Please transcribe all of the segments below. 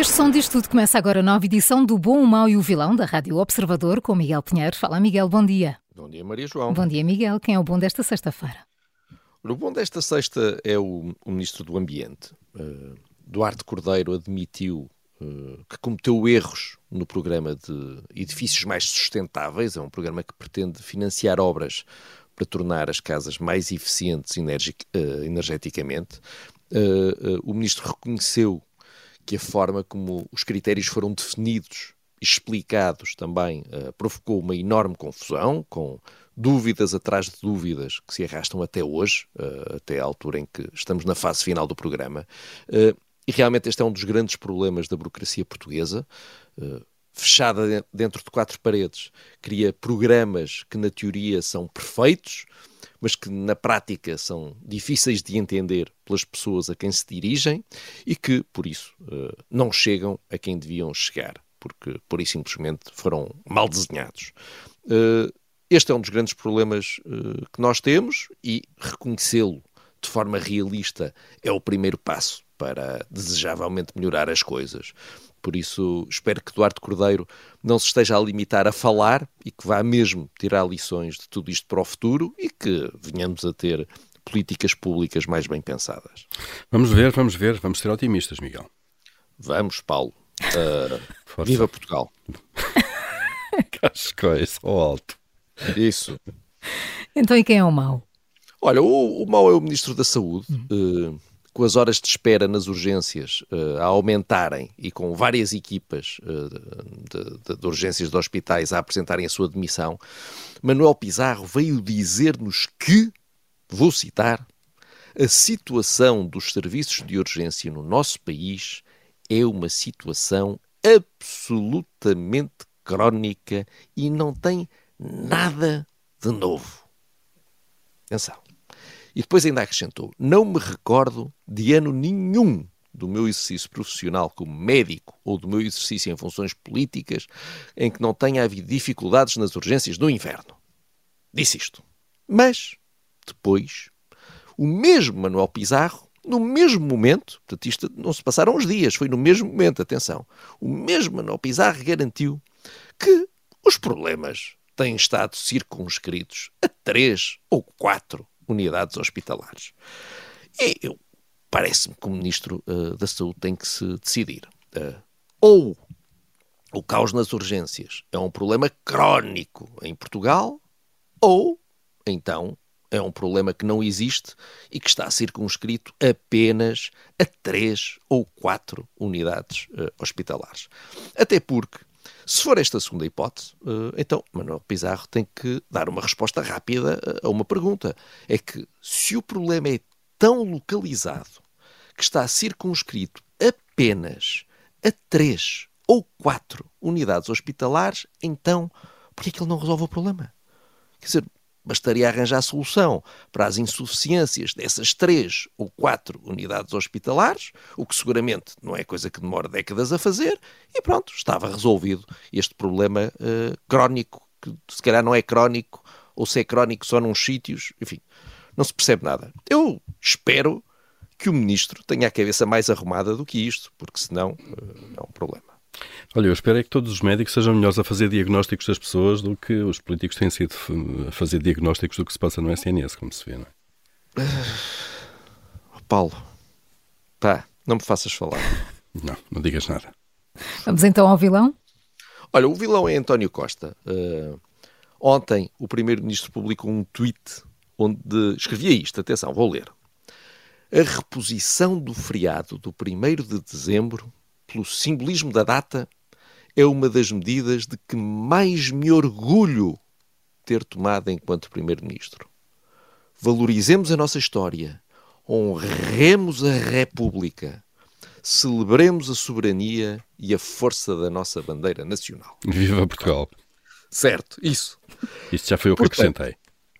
Este som diz tudo. Começa agora a nova edição do Bom, o Mau e o Vilão da Rádio Observador com Miguel Pinheiro. Fala, Miguel, bom dia. Bom dia, Maria João. Bom dia, Miguel. Quem é o bom desta sexta-feira? O bom desta sexta é o Ministro do Ambiente. Duarte Cordeiro admitiu que cometeu erros no programa de edifícios mais sustentáveis. É um programa que pretende financiar obras para tornar as casas mais eficientes energeticamente. O Ministro reconheceu que a forma como os critérios foram definidos e explicados também provocou uma enorme confusão, com dúvidas atrás de dúvidas que se arrastam até hoje, até à altura em que estamos na fase final do programa. E realmente este é um dos grandes problemas da burocracia portuguesa. Fechada dentro de quatro paredes, cria programas que na teoria são perfeitos, mas que na prática são difíceis de entender pelas pessoas a quem se dirigem e que, por isso, não chegam a quem deviam chegar, porque, pura e simplesmente, foram mal desenhados. Este é um dos grandes problemas que nós temos e reconhecê-lo de forma realista é o primeiro passo para desejavelmente melhorar as coisas. Por isso, espero que Duarte Cordeiro não se esteja a limitar a falar e que vá mesmo tirar lições de tudo isto para o futuro e que venhamos a ter políticas públicas mais bem pensadas. Vamos ver. Vamos ser otimistas, Miguel. Vamos, Paulo. Viva Portugal. Cascóis ao alto. Isso. Então, e quem é o mau? Olha, o mau é o Ministro da Saúde. Com as horas de espera nas urgências a aumentarem e com várias equipas de urgências de hospitais a apresentarem a sua demissão, Manuel Pizarro veio dizer-nos que, vou citar, a situação dos serviços de urgência no nosso país é uma situação absolutamente crónica e não tem nada de novo. Atenção. E depois ainda acrescentou: não me recordo de ano nenhum do meu exercício profissional como médico ou do meu exercício em funções políticas em que não tenha havido dificuldades nas urgências no inverno. Disse isto. Mas, depois, o mesmo Manuel Pizarro, no mesmo momento, portanto isto não se passaram uns dias, foi no mesmo momento, atenção, o mesmo Manuel Pizarro garantiu que os problemas têm estado circunscritos a 3 ou 4 unidades hospitalares. E parece-me que o Ministro da Saúde tem que se decidir. Ou o caos nas urgências é um problema crónico em Portugal, ou então é um problema que não existe e que está circunscrito apenas a 3 ou 4 unidades hospitalares. Até porque, se for esta segunda hipótese, então Manuel Pizarro tem que dar uma resposta rápida a uma pergunta. É que se o problema é tão localizado que está circunscrito apenas a 3 ou 4 unidades hospitalares, então por que é que ele não resolve o problema? Quer dizer, bastaria arranjar solução para as insuficiências dessas 3 ou 4 unidades hospitalares, o que seguramente não é coisa que demora décadas a fazer, e pronto, estava resolvido este problema crónico, que se calhar não é crónico, ou se é crónico só nos sítios, enfim, não se percebe nada. Eu espero que o Ministro tenha a cabeça mais arrumada do que isto, porque senão é um problema. Olha, eu espero é que todos os médicos sejam melhores a fazer diagnósticos das pessoas do que os políticos têm sido a fazer diagnósticos do que se passa no SNS, como se vê, não é? Paulo, pá, não me faças falar. Não digas nada. Vamos então ao vilão? Olha, o vilão é António Costa. Ontem o Primeiro-Ministro publicou um tweet onde escrevia isto, atenção, vou ler. A reposição do feriado do 1º de dezembro pelo simbolismo da data, é uma das medidas de que mais me orgulho ter tomado enquanto Primeiro-Ministro. Valorizemos a nossa história, honremos a República, celebremos a soberania e a força da nossa bandeira nacional. Viva Portugal. Certo, isso. Isto já foi o que acrescentei.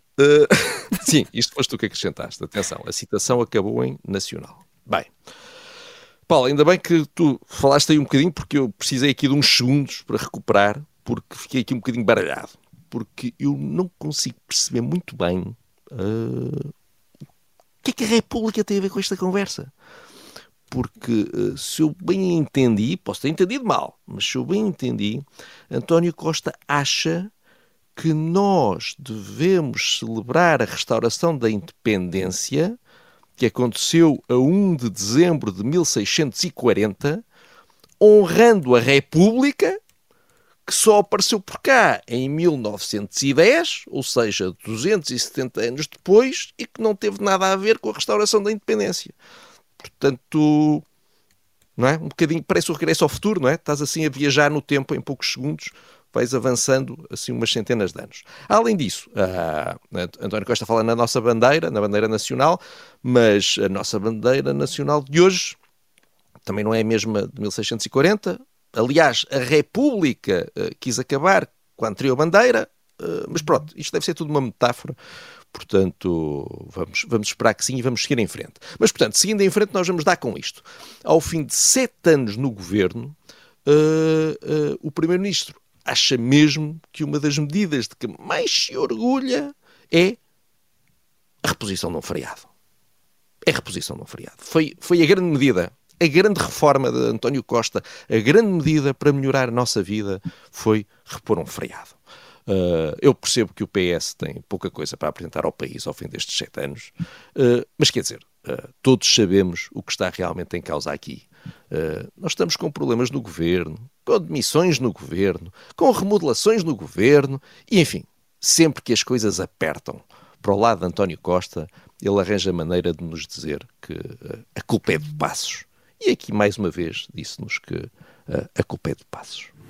Sim, isto foste tu que acrescentaste. Atenção, a citação acabou em nacional. Bem, Paulo, ainda bem que tu falaste aí um bocadinho, porque eu precisei aqui de uns segundos para recuperar, porque fiquei aqui um bocadinho baralhado. Porque eu não consigo perceber muito bem o que é que a República tem a ver com esta conversa. porque se eu bem entendi, posso ter entendido mal, mas se eu bem entendi, António Costa acha que nós devemos celebrar a restauração da independência, que aconteceu a 1 de dezembro de 1640, honrando a República, que só apareceu por cá em 1910, ou seja, 270 anos depois, e que não teve nada a ver com a restauração da independência. Portanto, não é? Um bocadinho, parece o regresso ao futuro, não é? Estás assim a viajar no tempo em poucos segundos, vais avançando assim umas centenas de anos. Além disso, António Costa fala na nossa bandeira, na bandeira nacional, mas a nossa bandeira nacional de hoje também não é a mesma de 1640. Aliás, a República quis acabar com a anterior bandeira, mas pronto, isto deve ser tudo uma metáfora. Portanto, vamos esperar que sim e vamos seguir em frente. Mas, portanto, seguindo em frente, nós vamos dar com isto. Ao fim de 7 anos no governo, o Primeiro-Ministro acha mesmo que uma das medidas de que mais se orgulha é a reposição de um feriado. É a reposição de um feriado. Foi a grande medida, a grande reforma de António Costa, a grande medida para melhorar a nossa vida foi repor um feriado. Eu percebo que o PS tem pouca coisa para apresentar ao país ao fim destes 7 anos, mas quer dizer, todos sabemos o que está realmente em causa aqui. Nós estamos com problemas no governo, com demissões no governo, com remodelações no governo, e enfim, sempre que as coisas apertam para o lado de António Costa, ele arranja maneira de nos dizer que a culpa é de Passos. E aqui, mais uma vez, disse-nos que a culpa é de Passos.